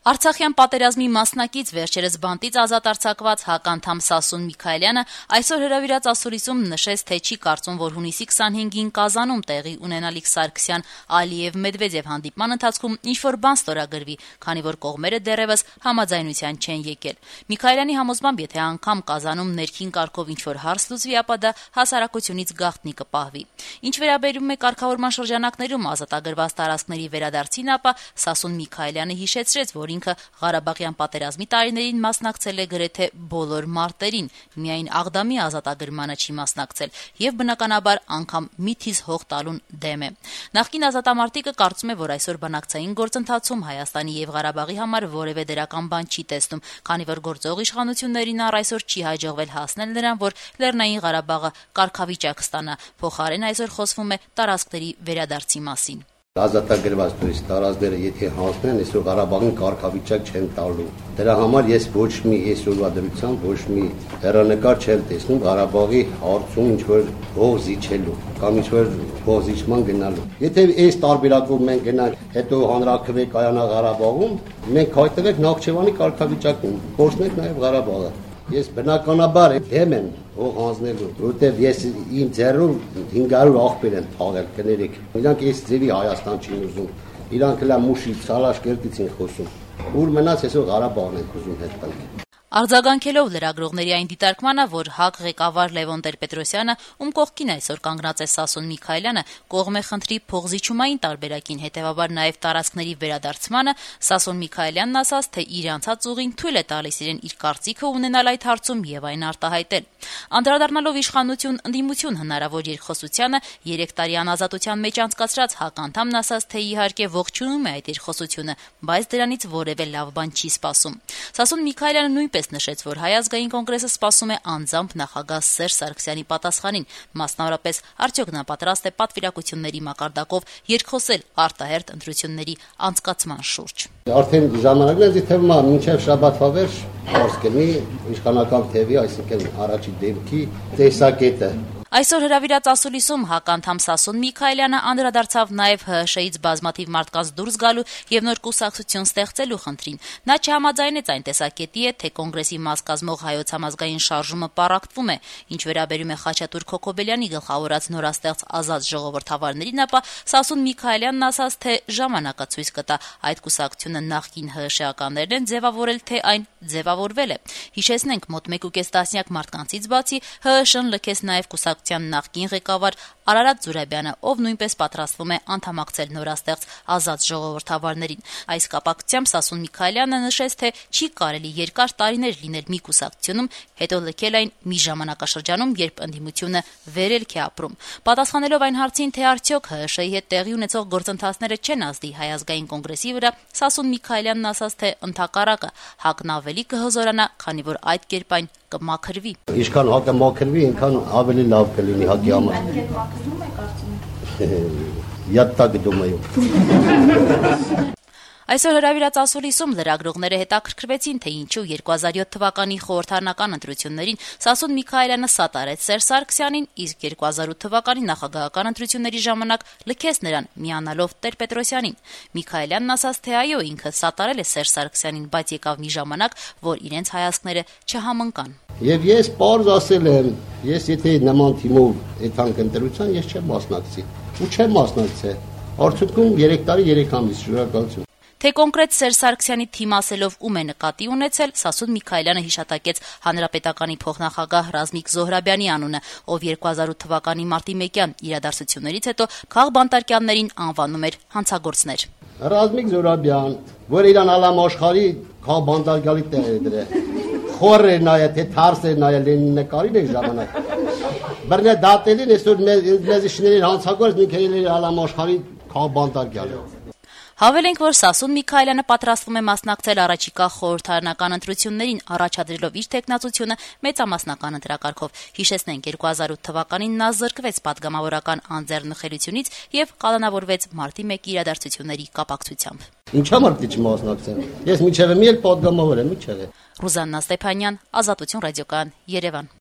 Արցախյան պատերազմի մասնակից վերջերս բանտից ազատ արձակված հականդամ Սասուն Միքայելյանը այսօր հրավիրած ասուլիսում նշեց, թե չի կարծում, որ հունիսի 25-ին Կազանում տեղի ունենալիք Սարգսյան-Ալիև-Մեդվեդև հանդիպման ընթացքում ինչ-որ բան ստորագրվի, քանի որ կողմերը դեռևս համաձայնության չեն եկել։ Միքայելյանի համոզմամբ, եթե անգամ Կազանում ներքին կարգով ինչ-որ հարց լուծվի, ապա դա հասարակությունից գաղտնի կպահվի։ Ինչ վերաբերում է կարգավորման շրջանակներում ազատագրված տարածքների վերադարձին, ապա Սասուն Միքայելյանը հիշեցրեց, որ ինքը Ղարաբաղյան պատերազմի տարիներին մասնակցել է գրեթե բոլոր մարտերին, միայն Աղդամի ազատագրմանը չի մասնակցել եւ բնականաբար անգամ միթիզ հող տալուն դեմ է։ Նախկին ազատամարտիկը կարծում է, որ այսօր բանակցային գործընթացում Հայաստանի եւ Ղարաբաղի համար որևէ դրական բան չի տեսնում, քանի որ գործող իշխանություններին առ այսօր չի հաջողվել հասնել նրան, որ Լեռնային Ղարաբաղը կարգավիճակ ստանա, փոխարեն այսօր խոսվում է տարածքների վերադարձի մասին։ Ազատագրված տարածքները եթե հանձնեն, այսօր Ղարաբաղին կարգավիճակ չեն տալու։ Դրա համար ես ոչ մի այսօրվա դրությամբ ոչ մի հեռանկար չեմ տեսնում Ղարաբաղի հարցում ինչ-որ հող զիջելու կամ ինչ-որ հող զիջման գնալու։ Եթե այս տարբերակով մենք գնանք, հետո հանրաքվե կայանա Ղարաբաղում, մենք հայտնվենք Նախճեվանի կարգավիճակում, կորցնենք նաև Ղարաբաղը։ Ես բնականաբար դեմ եմ հող հանձնելու, որովհետև ես իմ ձեռում 500 աղբեր են թաղել, կներեք։ Իրանք այս ձևի Հայաստան չեն ուզում, իրանք հլա մուշի Սալաշկերտից են խոսում, ուր մնաց այսօր Ղարաբաղն են ուզում հետ տանք։ Արձագանքելով լրագրողների այն դիտարկմանը, որ ՀԱԿ ղեկավար Լևոն Տեր-Պետրոսյանը, ում կողքին այսօր կանգնած է Սասուն Միքայելյանը, կողմ է խնդրի փողզիջումային տարբերակին, հետեւաբար նաև տարածքների վերադարձմանը, Սասուն Միքայելյանն ասաց, թե իր անցած ուղին թույլ է տալիս իրեն իր կարծիքը ունենալ այդ հարցում եւ այն արտահայտել։ Անդրադառնալով իշխանություն ընդդիմություն հնարավոր երկխոսությանը, 3 տարի անազատության մեջ անցկացրած ՀԱԿ անդամն ասաց, թե իհարկե ողջունում է այդ երկխոսությունը, բայց դրանից որևէ լավ բան չի սպասում։ Սասուն Միքայելյանը նույնպես նշեց, որ Հայ ազգային կոնգրեսը սպասում է անձամբ նախագահ Սերժ Սարգսյանի պատասխանին, մասնավորապես արդյոք նա պատրաստ է պատվիրակությունների մակարդակով երկխոսել արտահերթ ընտրությունների անցկացման շուրջ։ Արդեն ժամանակն է թվում է մինչև շաբաթվա վերջ փորձ կլինի իշխանական թևի, այսինքն առաջի դեպքի տեսակետը։ Այսօր հրավիրած ասուլիսում ՀԱԿ անդամ Սասուն Միքայելյանը անդրադարձավ նաև ՀՀՇ-ից բազմաթիվ մարդկանց դուրս գալու եւ նոր կուսակցություն ստեղծելու խնդրին։ Նա չհամաձայնեց այն տեսակետի հետ, թե կոնգրեսի մաս կազմող Հայոց համազգային շարժումը պառակտվում է։ Ինչ վերաբերում է Խաչատուր Քոքոբելյանի գլխավորած նորաստեղծ ազատ ժողովրդավարներին, ապա Սասուն Միքայելյանն ասաց, թե ժամանակը ցույց կտա այդ կուսակցությունը նախկին ՀՀՇ-ականներն են ձևավորել, թե այն ձևավորվել է։ Հիշեցնենք, մոտ 1.5 տասնյակ մարդկանցից բացի ՀՀՇ-ն լքեց նաև կուսակցության նախկին ղեկավար Արարատ Զուրաբյանը, ով նույնպես պատրաստվում է անդամակցել նորաստեղծ ազատ ժողովրդավարներին։ Այս կապակցությամբ Սասուն Միքայելյանը նշեց, թե չի կարելի երկար տարիներ լինել մի կուսակցությունում, հետո լքել այն մի ժամանակաշրջանում, երբ ընդդիմությունը վերելք է ապրում։ Պատասխանելով այն հարցին, թե արդյոք ՀՀՇ-ի հետ տեղի ունեցող գործընթացները չեն ազդի Հայ ազգային կոնգրեսի վրա, Սասուն Միքայելյանն ասաց, թե ընդհակառակը ՀԱԿ-ն ավելի կհզորանա, քանի որ այդ կերպ այն կմաքրվի։ Ինչքան ՀԱԿ-ը մաքրվի, այնքան ավելի լավ կլինի ՀԱԿ-ի համար։ Я так думаю. Այսօր հրավիրած ասուլիսում լրագրողները հետաքրքրվեցին, թե ինչու 2007 թվականի խորհրդարանական ընտրություններին Սասուն Միքայելյանը սատարեց Սերժ Սարգսյանին, իսկ 2008 թվականի նախագահական ընտրությունների ժամանակ լքեց նրան, միանալով Տեր-Պետրոսյանին։ Միքայելյանն ասաց, թե այո, ինքը սատարել է Սերժ Սարգսյանին, բայց եկավ մի ժամանակ, որ իրենց հայացքները չհամընկան։ Եվ ես պարզ ասել եմ, ես եթե նման թիմով եթանք ընտրության, ես չեմ մասնակցի։ Ու չեմ մասնակցել։ Արդյունքում 3 տարի 3 ամիս շնորհակալություն։ Թե կոնկրետ Սերժ Սարգսյանի թիմ ասելով ում է նկատի ունեցել, Սասուն Միքայելյանը հիշատակեց հանրապետականի փոխնախագահ Ռազմիկ Զոհրաբյանի անունը, ով 2008 թվականի մարտի 1-յան իրադարձություններից հետո քաղբանտարկյաններին անվանում էր հանցագործներ։ Ռազմիկ Զոհրաբյան, որ իրան ալամ աշխարհի քաղբանտարկյալի տեղ է դրել։ Խորը նայել, թե թարս է նայել Լենինի նկարին է ժամանակ։ Բռնե դատելին այսօր մեզ շների հանցագործ մի քանի ալամ աշխարհի քաղբանտարկյալ։ Հավելենք, որ Սասուն Միքայելյանը պատրաստվում է մասնակցել առաջիկա խորհրդարանական ընտրություններին, առաջադրելով իր թեկնածությունը մեծամասնական ընտրակարգով։ Հիշեցնենք, 2008 թվականին նա զրկվեց պատգամավորական անձեռնխելությունից եւ կալանավորվեց մարտի 1 իրադարձությունների կապակցությամբ։ Ինչ համար դիչ մասնակցել։ Ես միջև եմ էլ պատգամավոր եմ, ինչև է։ Ռուզաննա Ստեփանյան, Ազատություն ռադիոկայան, Երևան։